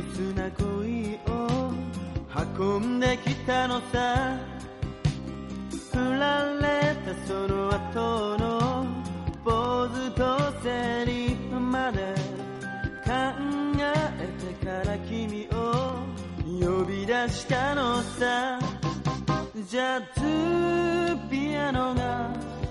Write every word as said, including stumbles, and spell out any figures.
薄な恋を運んできたのさ。振られたその後のポーズとセリフまで考えてから君を呼び出したのさ。じゃあ